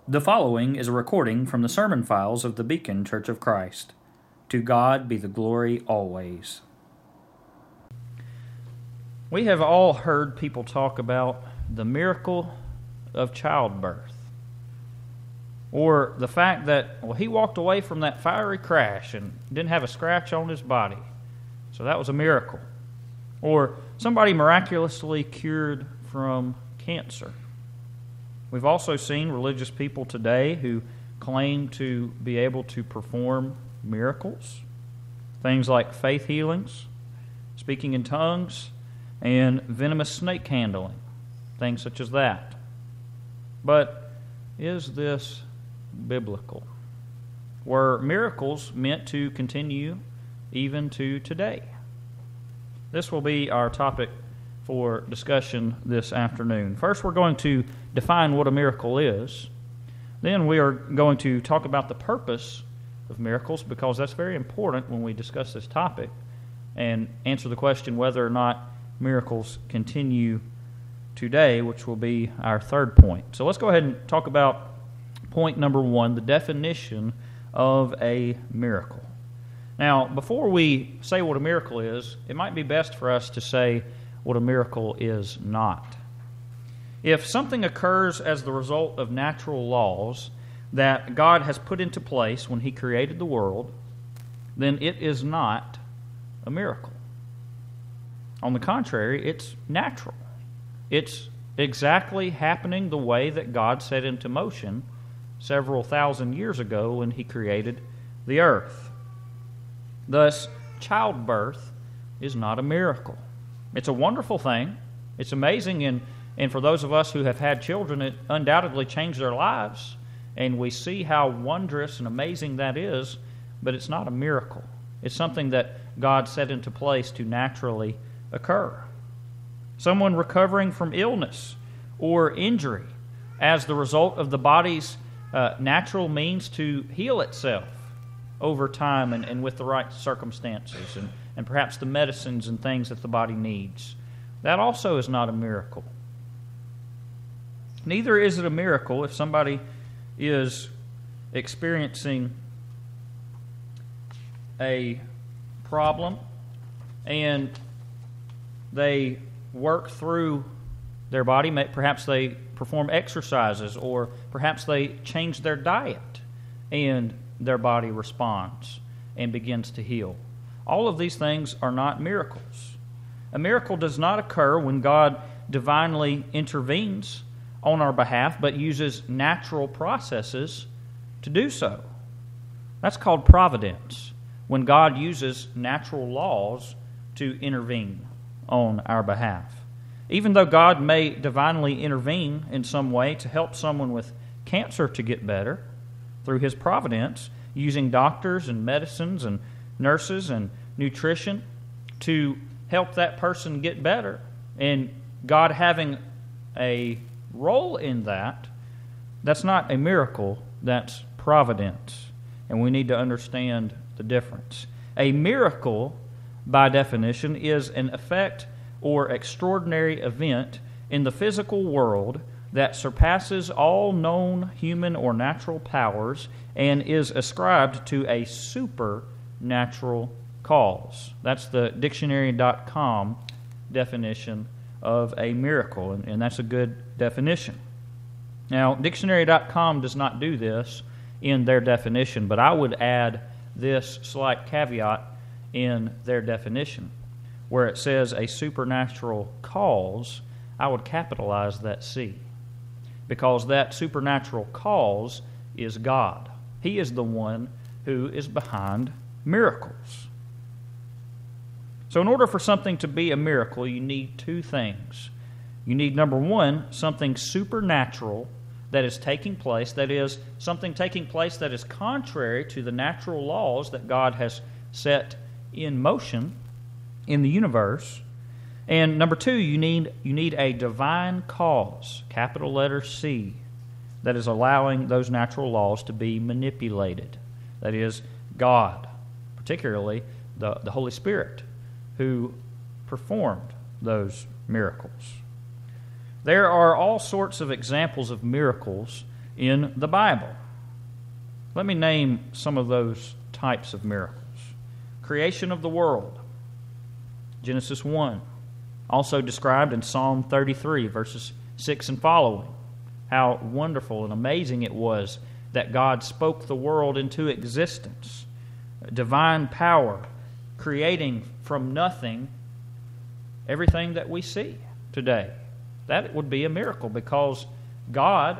The following is a recording from the sermon files of the Beacon Church of Christ. To God be the glory always. We have all heard people talk about the miracle of childbirth, or the fact that, he walked away from that fiery crash and didn't have a scratch on his body, so that was a miracle. Or somebody miraculously cured from cancer. We've also seen religious people today who claim to be able to perform miracles, things like faith healings, speaking in tongues, and venomous snake handling, things such as that. But is this biblical? Were miracles meant to continue even to today? This will be our topic for discussion this afternoon. First, we're going to define what a miracle is. Then we are going to talk about the purpose of miracles, because that's very important when we discuss this topic, and answer the question whether or not miracles continue today, which will be our third point. So let's go ahead and talk about point number one, the definition of a miracle. Now, before we say what a miracle is, it might be best for us to say what a miracle is not. If something occurs as the result of natural laws that God has put into place when He created the world, then it is not a miracle. On the contrary, it's natural. It's exactly happening the way that God set into motion several thousand years ago when He created the earth. Thus, childbirth is not a miracle. It's a wonderful thing. It's amazing, and for those of us who have had children, it undoubtedly changed their lives, and we see how wondrous and amazing that is, but it's not a miracle. It's something that God set into place to naturally occur. Someone recovering from illness or injury as the result of the body's natural means to heal itself over time and with the right circumstances and perhaps the medicines and things that the body needs. That also is not a miracle. Neither is it a miracle if somebody is experiencing a problem and they work through their body. Perhaps they perform exercises, or perhaps they change their diet and their body responds and begins to heal. All of these things are not miracles. A miracle does not occur when God divinely intervenes on our behalf, but uses natural processes to do so. That's called providence, when God uses natural laws to intervene on our behalf. Even though God may divinely intervene in some way to help someone with cancer to get better through His providence, using doctors and medicines and nurses and nutrition to help that person get better, and God having a role in that, that's not a miracle, that's providence. And we need to understand the difference. A miracle, by definition, is an effect or extraordinary event in the physical world that surpasses all known human or natural powers and is ascribed to a supernatural cause. That's the dictionary.com definition of a miracle, and that's a good definition. Now, dictionary.com does not do this in their definition, but I would add this slight caveat in their definition. Where it says a supernatural cause, I would capitalize that C, because that supernatural cause is God. He is the one who is behind miracles. So in order for something to be a miracle, you need two things. You need, number one, something supernatural that is taking place, that is, something taking place that is contrary to the natural laws that God has set in motion in the universe. And number two, you need a divine cause, capital letter C, that is allowing those natural laws to be manipulated. That is, God, particularly the Holy Spirit, who performed those miracles. There are all sorts of examples of miracles in the Bible. Let me name some of those types of miracles. Creation of the world, Genesis 1, also described in Psalm 33, verses 6 and following. How wonderful and amazing it was that God spoke the world into existence. Divine power, creating from nothing everything that we see today. That would be a miracle, because God,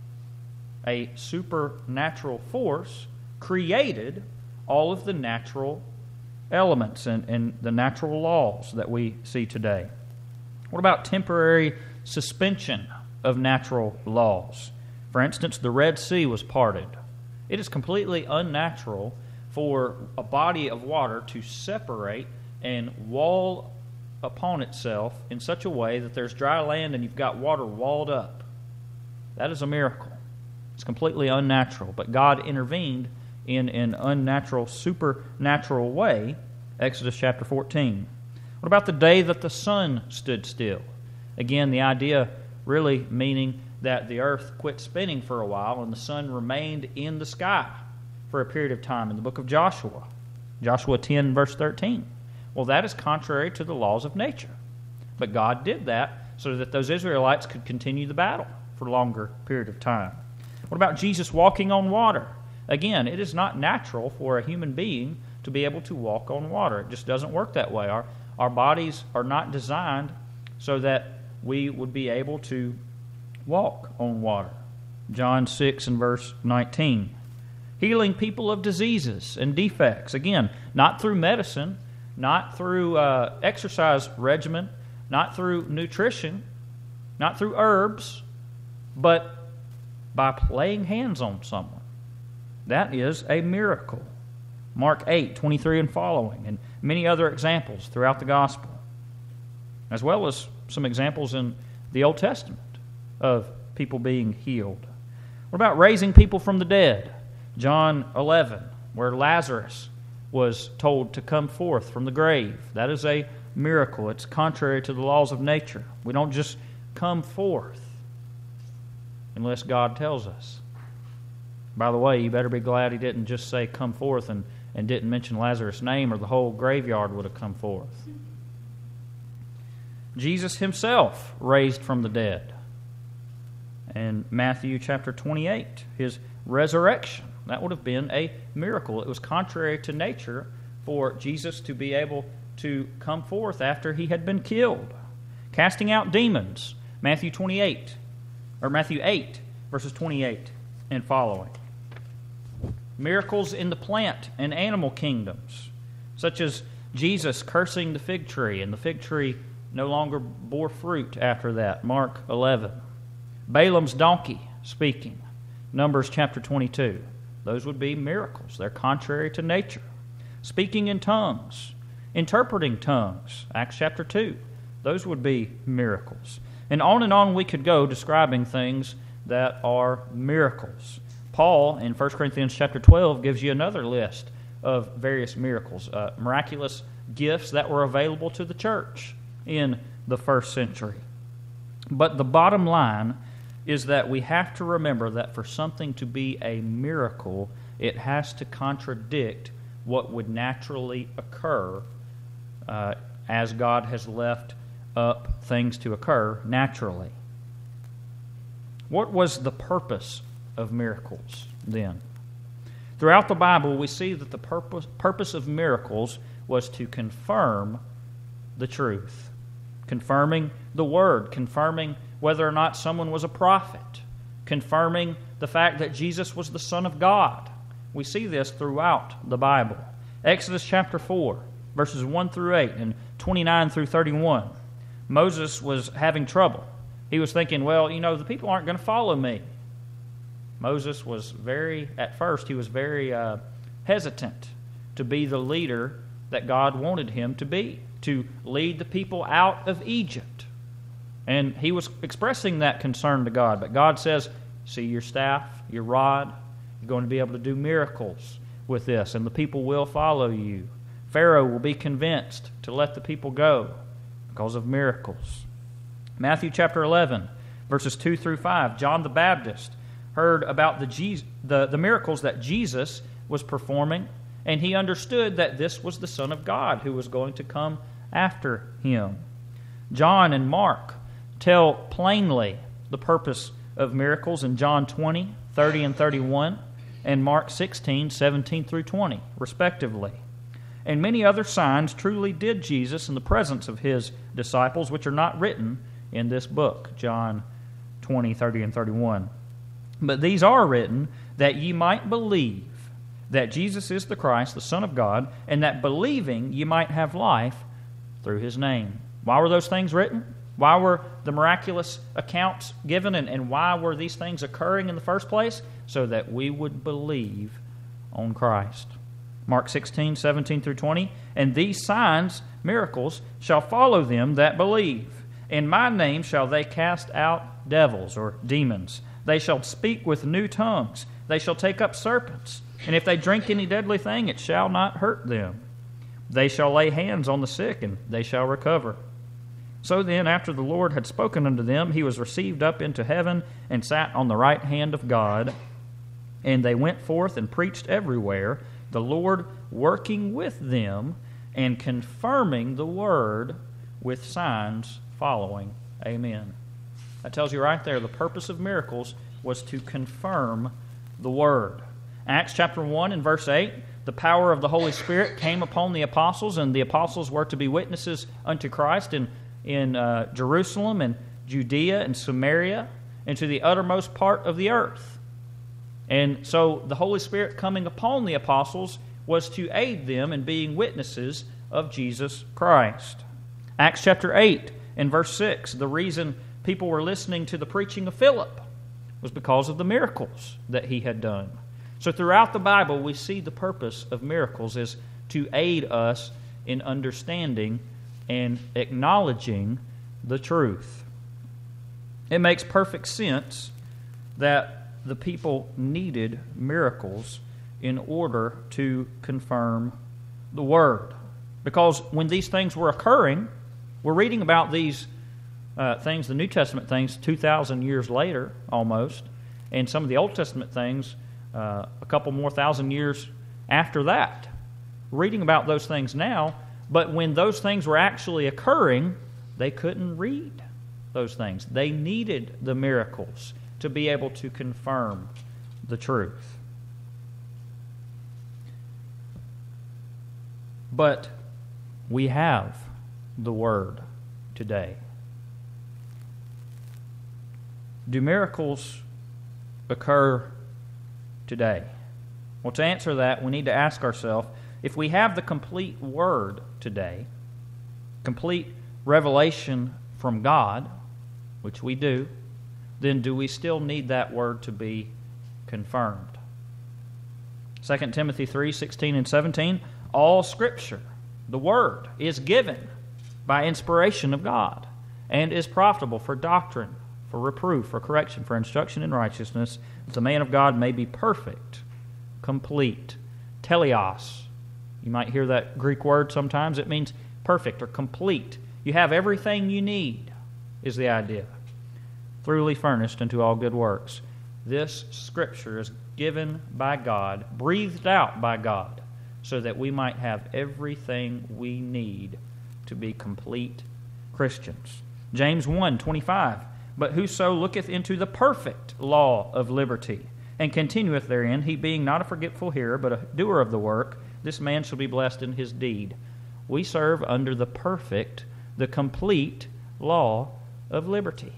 a supernatural force, created all of the natural elements and the natural laws that we see today. What about temporary suspension of natural laws? For instance, the Red Sea was parted. It is completely unnatural for a body of water to separate and wall upon itself in such a way that there's dry land and you've got water walled up. That is a miracle. It's completely unnatural, but God intervened in an unnatural, supernatural way. Exodus chapter 14. What about the day that the sun stood still? Again, the idea really meaning that the earth quit spinning for a while and the sun remained in the sky for a period of time in the book of Joshua. Joshua 10, verse 13. Well, that is contrary to the laws of nature. But God did that so that those Israelites could continue the battle for a longer period of time. What about Jesus walking on water? Again, it is not natural for a human being to be able to walk on water. It just doesn't work that way. Our bodies are not designed so that we would be able to walk on water. John 6 and verse 19. Healing people of diseases and defects. Again, not through medicine, not through exercise regimen, not through nutrition, not through herbs, but by laying hands on someone. That is a miracle. Mark 8, 23 and following, and many other examples throughout the gospel, as well as some examples in the Old Testament of people being healed. What about raising people from the dead? John 11, where Lazarus was told to come forth from the grave. That is a miracle. It's contrary to the laws of nature. We don't just come forth unless God tells us. By the way, you better be glad he didn't just say come forth and didn't mention Lazarus' name, or the whole graveyard would have come forth. Jesus himself raised from the dead. And Matthew chapter 28, his resurrection, that would have been a miracle. It was contrary to nature for Jesus to be able to come forth after he had been killed. Casting out demons, Matthew 8, verses 28 and following. Miracles in the plant and animal kingdoms, such as Jesus cursing the fig tree, and the fig tree no longer bore fruit after that, Mark 11. Balaam's donkey speaking, Numbers chapter 22. Those would be miracles. They're contrary to nature. Speaking in tongues, interpreting tongues, Acts chapter 2. Those would be miracles. And on we could go describing things that are miracles. Paul, in 1 Corinthians chapter 12, gives you another list of various miracles, miraculous gifts that were available to the church in the first century. But the bottom line is that we have to remember that for something to be a miracle, it has to contradict what would naturally occur as God has left up things to occur naturally. What was the purpose of miracles then? Throughout the Bible, we see that the purpose of miracles was to confirm the truth, confirming the Word, confirming whether or not someone was a prophet, confirming the fact that Jesus was the Son of God. We see this throughout the Bible. Exodus chapter 4, verses 1 through 8 and 29 through 31. Moses was having trouble. He was thinking, well, the people aren't going to follow me. Moses was at first he was very hesitant to be the leader that God wanted him to be, to lead the people out of Egypt. And he was expressing that concern to God. But God says, see your staff, your rod, you're going to be able to do miracles with this, and the people will follow you. Pharaoh will be convinced to let the people go because of miracles. Matthew chapter 11, verses 2 through 5, John the Baptist heard about the miracles that Jesus was performing, and he understood that this was the Son of God who was going to come after him. John and Mark tell plainly the purpose of miracles in John 20, 30 and 31, and Mark 16, 17 through 20, respectively. And many other signs truly did Jesus in the presence of his disciples, which are not written in this book, John 20, 30, and 31. But these are written that ye might believe that Jesus is the Christ, the Son of God, and that believing ye might have life through his name. Why were those things written? Why were the miraculous accounts given, and why were these things occurring in the first place? So that we would believe on Christ. Mark 16, 17 through 20, and these signs, miracles, shall follow them that believe. In my name shall they cast out devils, or demons. They shall speak with new tongues. They shall take up serpents. And if they drink any deadly thing, it shall not hurt them. They shall lay hands on the sick, and they shall recover. So then, after the Lord had spoken unto them, he was received up into heaven, and sat on the right hand of God. And they went forth and preached everywhere, the Lord working with them, and confirming the word with signs following. Amen. That tells you right there, the purpose of miracles was to confirm the word. Acts chapter 1 and verse 8, the power of the Holy Spirit came upon the apostles, and the apostles were to be witnesses unto Christ in Jerusalem and Judea and Samaria and to the uttermost part of the earth. And so the Holy Spirit coming upon the apostles was to aid them in being witnesses of Jesus Christ. Acts chapter 8 and verse 6, the reason people were listening to the preaching of Philip was because of the miracles that he had done. So throughout the Bible, we see the purpose of miracles is to aid us in understanding and acknowledging the truth. It makes perfect sense that the people needed miracles in order to confirm the Word. Because when these things were occurring, we're reading about these things, the New Testament things, 2,000 years later almost, and some of the Old Testament things a couple more thousand years after that. We're reading about those things now, but when those things were actually occurring, they couldn't read those things. They needed the miracles to be able to confirm the truth. But we have the Word today. Do miracles occur today? Well, to answer that, we need to ask ourselves, if we have the complete Word today, complete revelation from God, which we do, then do we still need that Word to be confirmed? 2 Timothy 3, 16 and 17, all Scripture, the Word, is given by inspiration of God and is profitable for doctrine, for reproof, for correction, for instruction in righteousness, that the man of God may be perfect, complete, teleos. You might hear that Greek word sometimes. It means perfect or complete. You have everything you need, is the idea. Thoroughly furnished unto all good works. This Scripture is given by God, breathed out by God, so that we might have everything we need to be complete Christians. James 1:25. But whoso looketh into the perfect law of liberty, and continueth therein, he being not a forgetful hearer, but a doer of the work, this man shall be blessed in his deed. We serve under the perfect, the complete law of liberty.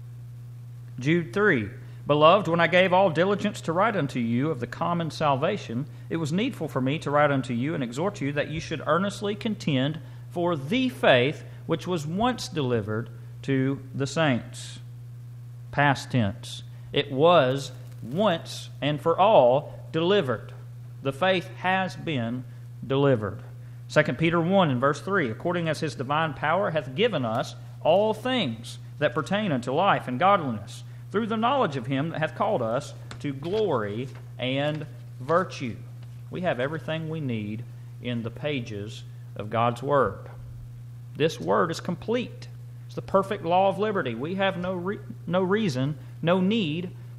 Jude 3. Beloved, when I gave all diligence to write unto you of the common salvation, it was needful for me to write unto you and exhort you that you should earnestly contend for the faith which was once delivered to the saints. Past tense. It was once and for all delivered. The faith has been delivered. 2 Peter 1 and verse 3, according as his divine power hath given us all things that pertain unto life and godliness, through the knowledge of him that hath called us to glory and virtue. We have everything we need in the pages of God's Word. This Word is complete. It's the perfect law of liberty. We have no reason, no need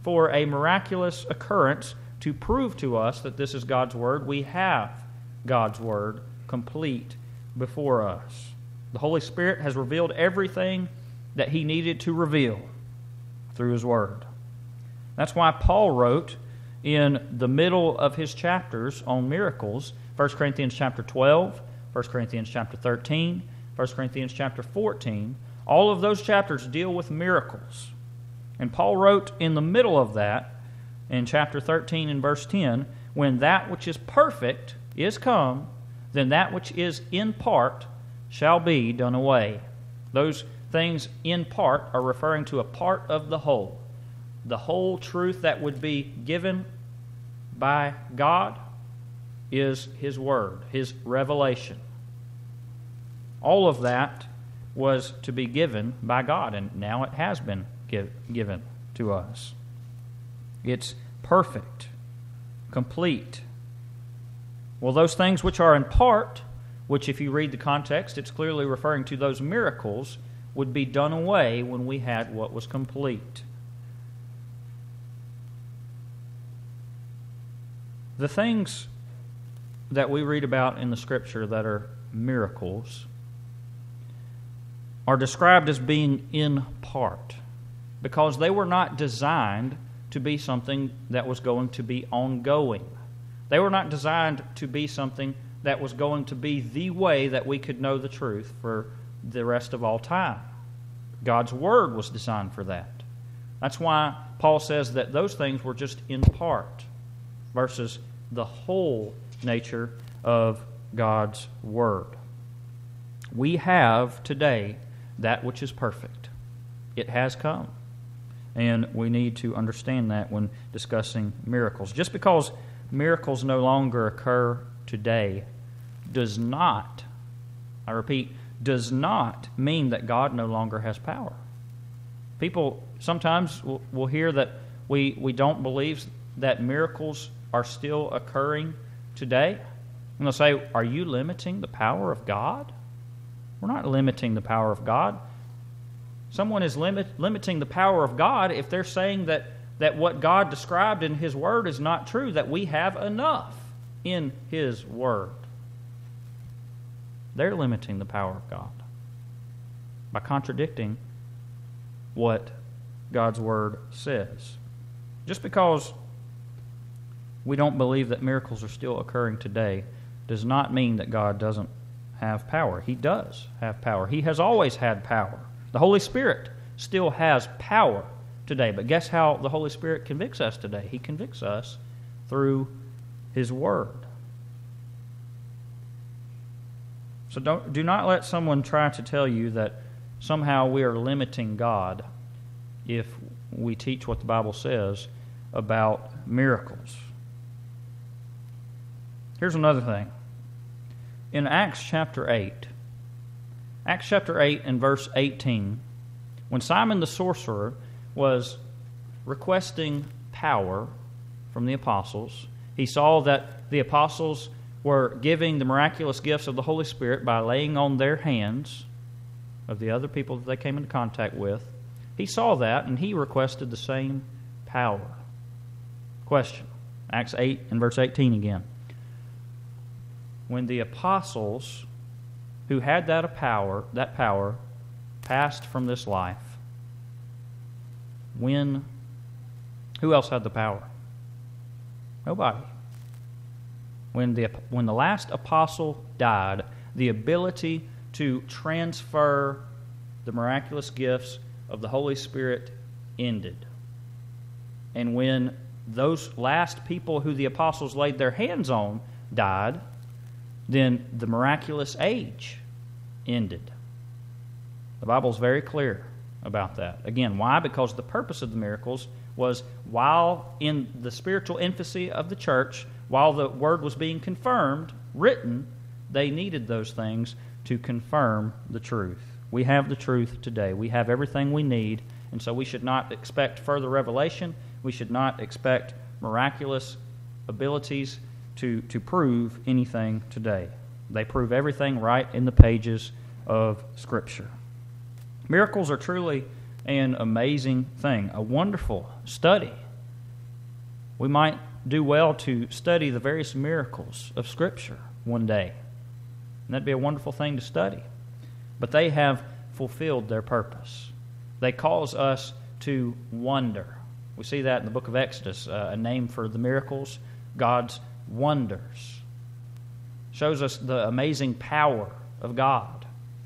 for a miraculous occurrence to prove to us that this is God's Word. We have God's Word complete before us. The Holy Spirit has revealed everything that He needed to reveal through His Word. That's why Paul wrote in the middle of his chapters on miracles, 1 Corinthians chapter 12, 1 Corinthians chapter 13, 1 Corinthians chapter 14, all of those chapters deal with miracles. And Paul wrote in the middle of that, in chapter 13 and verse 10, when that which is perfect is come, then that which is in part shall be done away. Those things in part are referring to a part of the whole. The whole truth that would be given by God is His Word, His revelation. All of that was to be given by God, and now it has been given to us. It's perfect, complete. Well, those things which are in part, which if you read the context, it's clearly referring to those miracles, would be done away when we had what was complete. The things that we read about in the Scripture that are miracles are described as being in part because they were not designed to be something that was going to be ongoing. They were not designed to be something that was going to be the way that we could know the truth for the rest of all time. God's Word was designed for that. That's why Paul says that those things were just in part versus the whole nature of God's Word. We have today that which is perfect. It has come. And we need to understand that when discussing miracles. Just because miracles no longer occur today does not, I repeat, does not mean that God no longer has power. People sometimes will hear that we don't believe that miracles are still occurring today. And they'll say, are you limiting the power of God? We're not limiting the power of God. Someone is limiting the power of God if they're saying that what God described in His Word is not true, that we have enough in His Word. They're limiting the power of God by contradicting what God's Word says. Just because we don't believe that miracles are still occurring today does not mean that God doesn't have power. He does have power. He has always had power. The Holy Spirit still has power today. But guess how the Holy Spirit convicts us today? He convicts us through His Word. So do not let someone try to tell you that somehow we are limiting God if we teach what the Bible says about miracles. Here's another thing. In Acts chapter 8 and verse 18, when Simon the sorcerer was requesting power from the apostles, he saw that the apostles were giving the miraculous gifts of the Holy Spirit by laying on their hands of the other people that they came into contact with. He saw that, and he requested the same power. Question, Acts 8 and verse 18 again. When the apostles who had that power passed from this life, who else had the power? Nobody. When the last apostle died, the ability to transfer the miraculous gifts of the Holy Spirit ended. And when those last people who the apostles laid their hands on died, then the miraculous age ended. The Bible's very clear about that. Again, why? Because the purpose of the miracles was while in the spiritual infancy of the church, while the Word was being confirmed, written, they needed those things to confirm the truth. We have the truth today. We have everything we need, and so we should not expect further revelation. We should not expect miraculous abilities to prove anything today. They prove everything right in the pages of Scripture. Miracles are truly an amazing thing, a wonderful study We might do well to study the various miracles of Scripture one day. And that'd be a wonderful thing to study. But they have fulfilled their purpose. They cause us to wonder. We see that in the book of Exodus, a name for the miracles, God's wonders. Shows us the amazing power of God.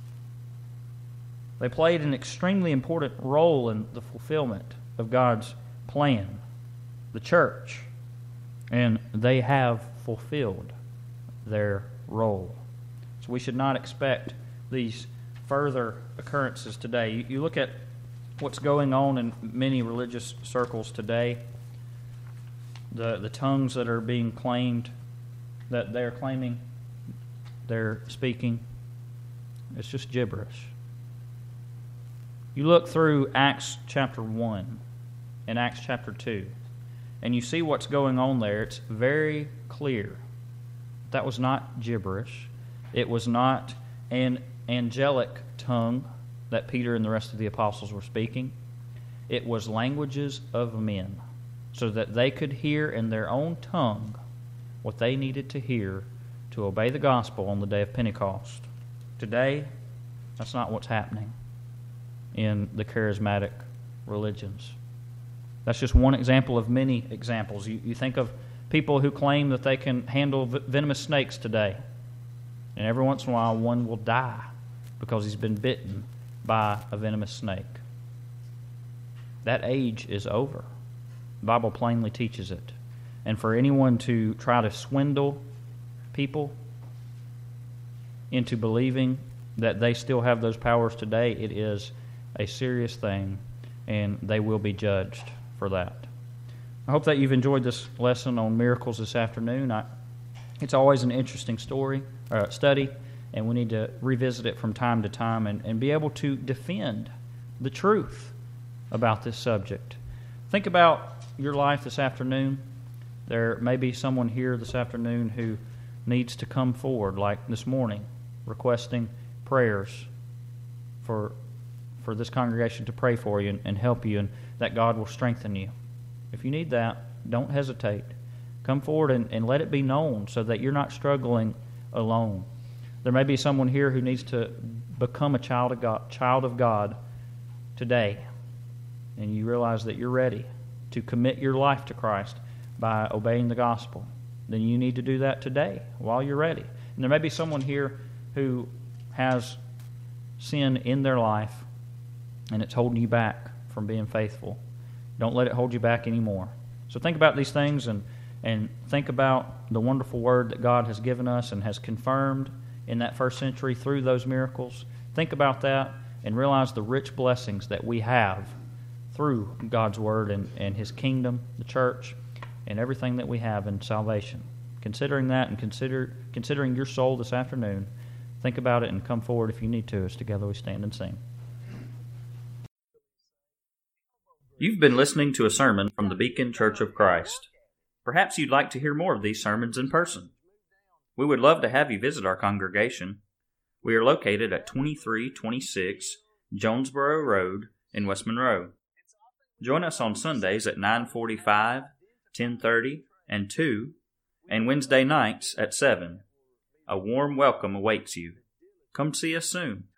They played an extremely important role in the fulfillment of God's plan, the church, and they have fulfilled their role. So we should not expect these further occurrences today. You look at what's going on in many religious circles today, the tongues that are being claimed, that they're claiming they're speaking, it's just gibberish. You look through Acts chapter 1 and Acts chapter 2, and you see what's going on there. It's very clear. That was not gibberish. It was not an angelic tongue that Peter and the rest of the apostles were speaking. It was languages of men, so that they could hear in their own tongue what they needed to hear to obey the gospel on the day of Pentecost. Today, that's not what's happening in the charismatic religions. That's just one example of many examples. You think of people who claim that they can handle venomous snakes today, and every once in a while one will die because he's been bitten by a venomous snake. That age is over. The Bible plainly teaches it. And for anyone to try to swindle people into believing that they still have those powers today, it is a serious thing, and they will be judged for that. I hope that you've enjoyed this lesson on miracles this afternoon. It's always an interesting study, and we need to revisit it from time to time and be able to defend the truth about this subject. Think about your life this afternoon. There may be someone here this afternoon who needs to come forward, like this morning, requesting prayers for this congregation to pray for you and help you, and that God will strengthen you. If you need that, don't hesitate. Come forward and let it be known so that you're not struggling alone. There may be someone here who needs to become a child of God today, and you realize that you're ready to commit your life to Christ by obeying the gospel. Then you need to do that today while you're ready. And there may be someone here who has sin in their life, and it's holding you back from being faithful. Don't let it hold you back anymore. So think about these things and think about the wonderful word that God has given us and has confirmed in that first century through those miracles. Think about that and realize the rich blessings that we have through God's word and His kingdom, the church, and everything that we have in salvation. Considering that and considering your soul this afternoon, think about it and come forward if you need to as together we stand and sing. You've been listening to a sermon from the Beacon Church of Christ. Perhaps you'd like to hear more of these sermons in person. We would love to have you visit our congregation. We are located at 2326 Jonesboro Road in West Monroe. Join us on Sundays at 9:45, 10:30, and 2, and Wednesday nights at 7. A warm welcome awaits you. Come see us soon.